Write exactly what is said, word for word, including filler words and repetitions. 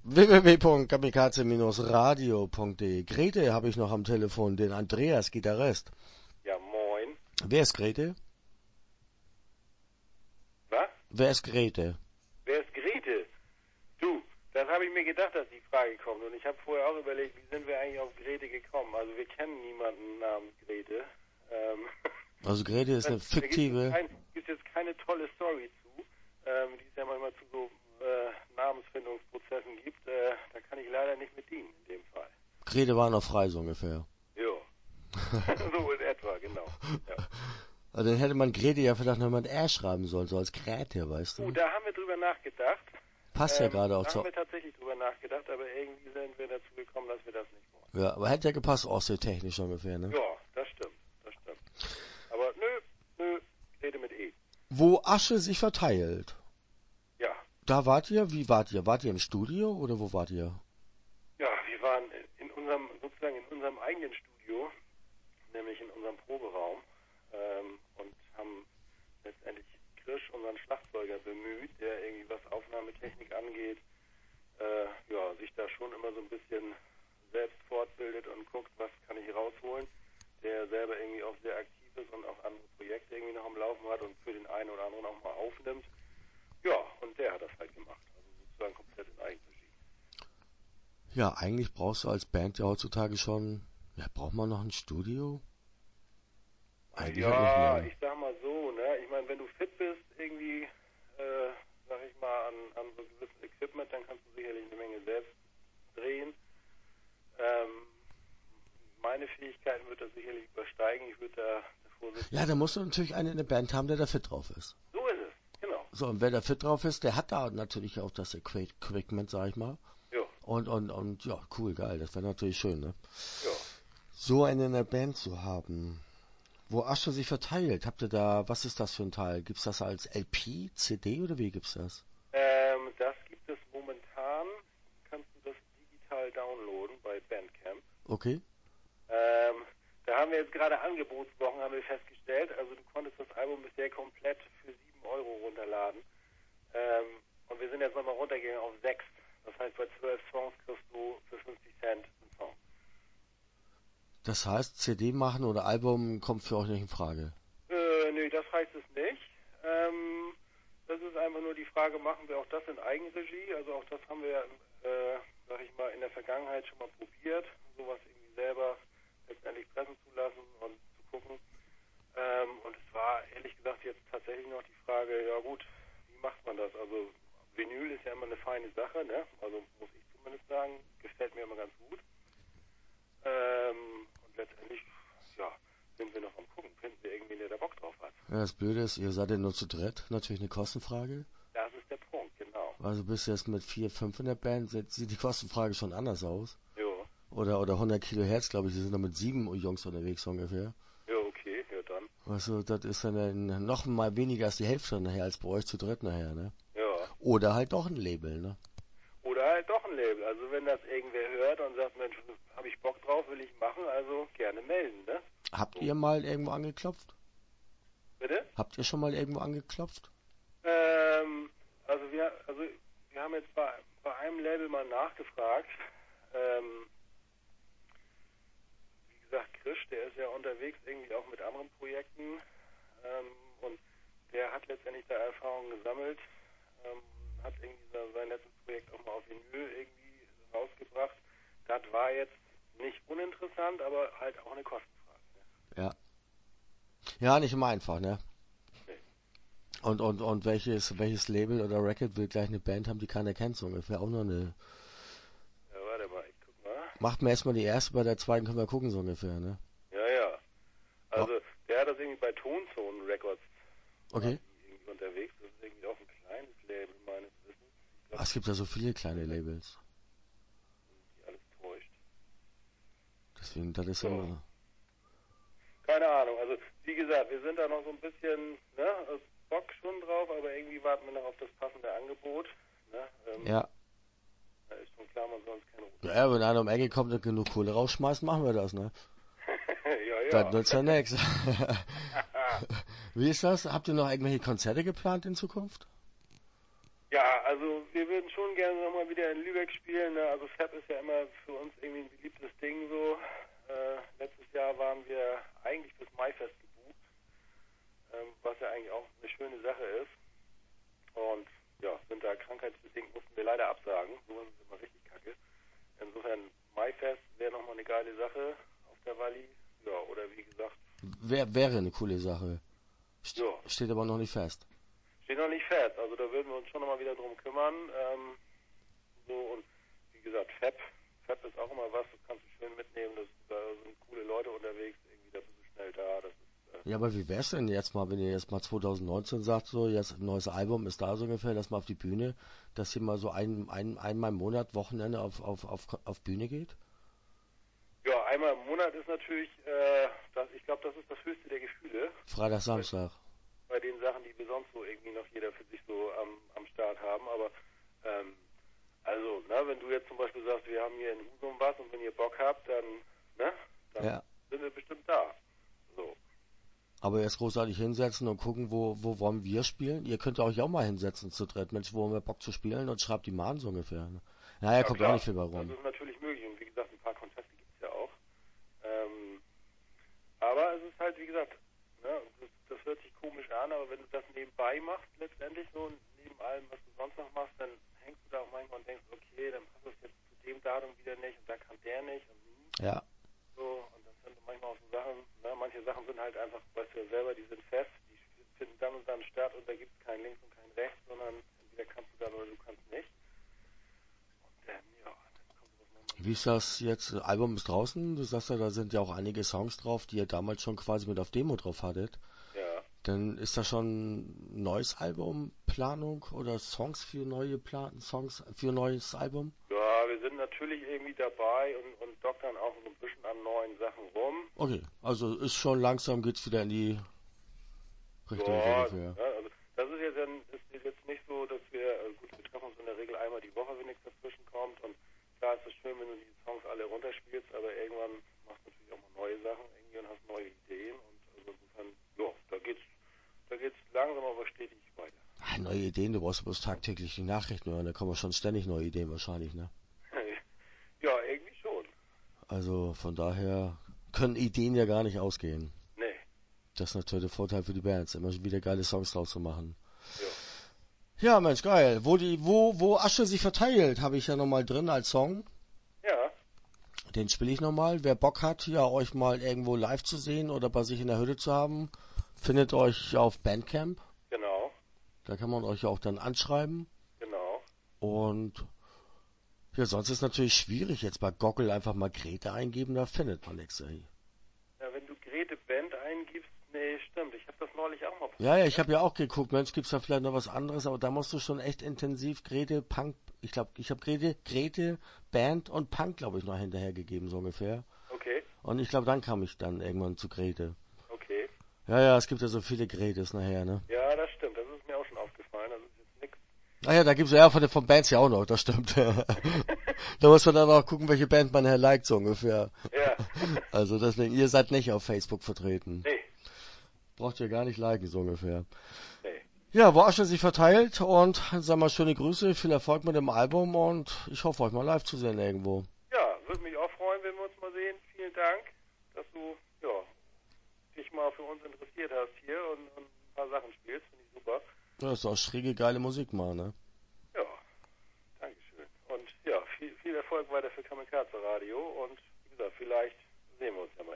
w w w punkt kamikaze Bindestrich radio punkt de. Grete habe ich noch am Telefon, den Andreas, Gitarrist. Ja, moin. Wer ist Grete? Was? Wer ist Grete? Wer ist Grete? Du, das habe ich mir gedacht, dass die Frage kommt. Und ich habe vorher auch überlegt, wie sind wir eigentlich auf Grete gekommen? Also wir kennen niemanden namens Grete. Ähm, Also Grete ist eine fiktive... Da gibt es jetzt keine tolle Story zu, ähm, die es ja manchmal zu so äh, Namensfindungsprozessen gibt. Äh, da kann ich leider nicht mit dienen in dem Fall. Grete war noch frei, so ungefähr. Ja. So in etwa, genau. Ja. Also dann hätte man Grete ja vielleicht noch mit R schreiben sollen, so als Grete, weißt du? Uh, da haben wir drüber nachgedacht. Passt ähm, ja gerade auch da zu... haben wir tatsächlich drüber nachgedacht, aber irgendwie sind wir dazu gekommen, dass wir das nicht wollen. Ja, aber hätte ja gepasst, ostsee-technisch ungefähr, ne? Ja, das stimmt, das stimmt. Aber nö, nö, Grete mit E. Wo Asche sich verteilt. Ja. Da wart ihr? Wie wart ihr? Wart ihr im Studio oder wo wart ihr? Ja, wir waren in unserem, sozusagen in unserem eigenen Studio, nämlich in unserem Proberaum, ähm, und haben letztendlich Krisch, unseren Schlagzeuger, bemüht, der irgendwie was Aufnahmetechnik angeht, äh, ja, sich da schon immer so ein bisschen selbst fortbildet und guckt, was kann ich rausholen, der selber irgendwie auch sehr aktiv ist und auch andere Projekte irgendwie noch am Laufen hat und für den einen oder anderen auch mal aufnimmt. Ja, und der hat das halt gemacht, also sozusagen komplett in Eigenregie. Ja, eigentlich brauchst du als Band ja heutzutage schon, ja, braucht man noch ein Studio? Eigentlich ja, halt nicht ich sag mal so, ne, ich meine, wenn du fit bist, irgendwie, äh, sag ich mal, an, an so gewissem Equipment, dann kannst du sicherlich eine Menge selbst drehen. Ähm, meine Fähigkeiten wird das sicherlich übersteigen. Ich würde da davor sitzen. Ja, da musst du natürlich einen in der Band haben, der da fit drauf ist. So ist es, genau. So, und wer da fit drauf ist, der hat da natürlich auch das Equipment, sag ich mal. Ja. Und, und, und, ja, cool, geil, das wäre natürlich schön, ne? Ja. So einen in der Band zu haben, wo Asche sich verteilt. Habt ihr da, was ist das für ein Teil? Gibt's das als L P, C D oder wie gibt's das? Ähm, das gibt es momentan, kannst du das digital downloaden bei Bandcamp. Okay. Ähm, da haben wir jetzt gerade Angebotswochen, haben wir festgestellt. Also du konntest das Album bisher komplett für sieben Euro runterladen. Ähm, und wir sind jetzt nochmal runtergegangen auf sechs. Das heißt, bei zwölf Songs kriegst du für fünfzig Cent einen Song. Das heißt, C D machen oder Album kommt für euch nicht in Frage? Äh, nee, das heißt es nicht. Ähm, das ist einfach nur die Frage, machen wir auch das in Eigenregie? Also auch das haben wir, äh, sag ich mal, in der Vergangenheit schon mal probiert, sowas irgendwie selber letztendlich pressen zu lassen und zu gucken. Ähm, und es war ehrlich gesagt jetzt tatsächlich noch die Frage, ja gut, wie macht man das? Also Vinyl ist ja immer eine feine Sache, ne? Also muss ich zumindest sagen, gefällt mir immer ganz gut. Ähm, und letztendlich, ja, sind wir noch am gucken, finden wir irgendwen, der da Bock drauf hat. Ja, das Blöde ist, ihr seid ja nur zu dritt, natürlich eine Kostenfrage. Das ist der Punkt, genau. Also bist du jetzt mit vier, fünf in der Band, sieht die Kostenfrage schon anders aus. Jo. Oder, oder hundert Kilohertz, glaube ich, die sind noch mit sieben Jungs unterwegs ungefähr. Ja, okay, ja dann. Also, das ist dann noch mal weniger als die Hälfte nachher, als bei euch zu dritt nachher, ne? Ja. Oder halt doch ein Label, ne? Oder halt doch ein Label. Also wenn das irgendwer hört und sagt, Mensch, habe ich Bock drauf, will ich machen, also gerne melden, ne? Habt so. ihr mal irgendwo angeklopft? Bitte? Habt ihr schon mal irgendwo angeklopft? Ähm, also wir, also wir haben jetzt bei, bei einem Label mal nachgefragt. Ähm, wie gesagt, Krisch, der ist ja unterwegs irgendwie auch mit anderen Projekten, ähm, und der hat letztendlich da Erfahrungen gesammelt, ähm, hat irgendwie sein letztes Projekt auch mal auf Vinyl irgendwie rausgebracht. Das war jetzt nicht uninteressant, aber halt auch eine Kostenfrage. Ne? Ja. Ja, nicht immer einfach, ne? Nee. Und, und, und welches, welches Label oder Record will gleich eine Band haben, die keiner kennt, so ungefähr auch noch eine... Ja, warte mal, ich guck mal. Macht mir erstmal die erste, bei der zweiten können wir gucken, so ungefähr, ne? Ja, ja. Also, ja. Der hat das irgendwie bei Tonzone Records okay. irgendwie unterwegs. Das ist irgendwie auch ein kleines Label, meines Wissens. Glaub, Ach, es gibt ja so viele kleine Labels. Die alles täuscht. Deswegen, das ist so. immer... Keine Ahnung, also wie gesagt, wir sind da noch so ein bisschen, ne, also Bock schon drauf, aber irgendwie warten wir noch auf das passende Angebot. Ne? Ähm, ja. Da ist schon klar, man soll uns keine Ruhe. Ja, wenn einer um Ecke kommt und genug Kohle rausschmeißt, machen wir das, ne? ja, ja. Das nützt ja nichts. Wie ist das? Habt ihr noch irgendwelche Konzerte geplant in Zukunft? Ja, also wir würden schon gerne nochmal wieder in Lübeck spielen. Ne? Also Fab ist ja immer für uns irgendwie ein beliebtes Ding so. Äh, letztes Jahr waren wir eigentlich fürs Maifest gebucht, ähm, was ja eigentlich auch eine schöne Sache ist. Und ja, sind da krankheitsbedingt, mussten wir leider absagen. So ist es immer richtig kacke. Insofern Maifest wäre nochmal eine geile Sache auf der Walli. Ja, oder wie gesagt. Wär, wäre eine coole Sache. St Ja. Steht aber noch nicht fest. Steht noch nicht fest. Also da würden wir uns schon nochmal wieder drum kümmern. Ähm, so und wie gesagt, Fab. Fab ist auch immer was, das kannst du schön mitnehmen. Das, da sind coole Leute unterwegs. Irgendwie, da bist du schnell da. Das ist, äh Ja, aber wie wär's denn jetzt mal, wenn ihr jetzt mal zwanzig neunzehn sagt, so, jetzt ein neues Album ist da so ungefähr, dass man auf die Bühne, dass ihr mal so ein, ein, einmal im Monat, Wochenende auf, auf, auf, auf Bühne geht? Ja, einmal im Monat ist natürlich, äh, das, ich glaube, das ist das höchste der Gefühle. Freitag, Samstag. Bei, bei den Sachen, die wir sonst so irgendwie noch jeder für sich so am, am Start haben. Aber, ähm, also, ne, wenn du jetzt zum Beispiel sagst, wir haben hier in Husum was und wenn ihr Bock habt, dann, ne, dann Ja. sind wir bestimmt da. So. Aber jetzt großartig hinsetzen und gucken, wo, wo wollen wir spielen? Ihr könnt euch auch mal hinsetzen zu dritt. Mensch, wo haben wir Bock zu spielen? Und schreibt die mal an so ungefähr. Ne? Naja, Ja, kommt klar. auch nicht viel bei rum. Das ist natürlich möglich und wie gesagt, ein paar Kontakte gibt es ja auch. Ähm, aber es ist halt, wie gesagt, ne, das, das hört sich komisch an, aber wenn du das nebenbei machst, letztendlich so, neben allem, was du sonst noch machst, dann hängst du da auch manchmal und denkst, okay, dann passt das jetzt zu dem Datum wieder nicht und da kann der nicht und hm, Ja. so, und das sind manchmal auch so Sachen, ne, manche Sachen sind halt einfach, weißt du ja selber, die sind fest, die finden dann und dann statt und da gibt es kein Links und kein Rechts, sondern entweder kannst du dann oder du kannst nicht. Und dann, ja, dann kommt sowas manchmal. Wie ist das jetzt? Das Album ist draußen. Du sagst ja, da sind ja auch einige Songs drauf, die ihr damals schon quasi mit auf Demo drauf hattet. Ja. Dann ist das schon ein neues Album, Planung oder Songs für neue Platten, Songs für ein neues Album? Ja, wir sind natürlich irgendwie dabei und, und doktern auch so ein bisschen an neuen Sachen rum. Okay, also ist schon langsam, geht's wieder in die Richtung Ja, so ungefähr. ja, also das ist jetzt, ein, ist jetzt nicht so, dass wir, äh, gut, wir treffen uns in der Regel einmal die Woche, wenn nichts dazwischen kommt und klar ist es schön, wenn du die Songs alle runterspielst, aber irgendwann machst du natürlich auch mal neue Sachen irgendwie und hast neue Ideen und also insofern, ja, da geht's, da geht's langsam aber stetig weiter. Ah, neue Ideen, du brauchst bloß tagtäglich die Nachrichten hören, da kommen schon ständig neue Ideen wahrscheinlich, ne? Ja, irgendwie schon. Also von daher können Ideen ja gar nicht ausgehen. Nee. Das ist natürlich der Vorteil für die Bands, immer wieder geile Songs draus zu machen. Ja. Ja, Mensch, geil. Wo die, wo, wo Asche sich verteilt, habe ich ja nochmal drin als Song. Ja. Den spiele ich nochmal. Wer Bock hat, ja, euch mal irgendwo live zu sehen oder bei sich in der Hütte zu haben, findet euch auf Bandcamp. Genau. Da kann man euch auch dann anschreiben. Genau. Und ja, sonst ist natürlich schwierig, jetzt bei Goggle einfach mal Grete eingeben, da findet man nichts. Ey. Ja, wenn du Grete Band eingibst, nee, stimmt. Ich habe das neulich auch mal probiert. Ja, ja, ich habe ja auch geguckt, Mensch, gibt's da vielleicht noch was anderes, aber da musst du schon echt intensiv Grete, Punk, ich glaube, ich habe Grete, Grete, Band und Punk, glaube ich, noch hinterhergegeben, so ungefähr. Okay. Und ich glaube, dann kam ich dann irgendwann zu Grete. Okay. Ja, ja, es gibt ja so viele Gretes nachher, ne? Ja, das stimmt. Das ist mir auch schon aufgefallen. Das ist jetzt nichts. Ah ja, da gibt's ja von den von Bands ja auch noch, das stimmt. Da muss man dann auch gucken, welche Band man her liked, so ungefähr. Ja. Also deswegen, ihr seid nicht auf Facebook vertreten. Nee. Braucht ihr gar nicht liken, so ungefähr. Nee. Ja, wo Asche sich verteilt und sag mal schöne Grüße, viel Erfolg mit dem Album und ich hoffe euch mal live zu sehen irgendwo. Ja, würde mich auch freuen, wenn wir uns mal sehen. Vielen Dank, dass du, ja, dich mal für uns interessiert hast hier und, und ein paar Sachen spielst. Finde ich super. Ja, ist auch schräge, geile Musik mal, ne? Ja. Dankeschön. Und ja, viel, viel Erfolg weiter für Kamikaze Radio und wie gesagt, vielleicht sehen wir uns ja mal.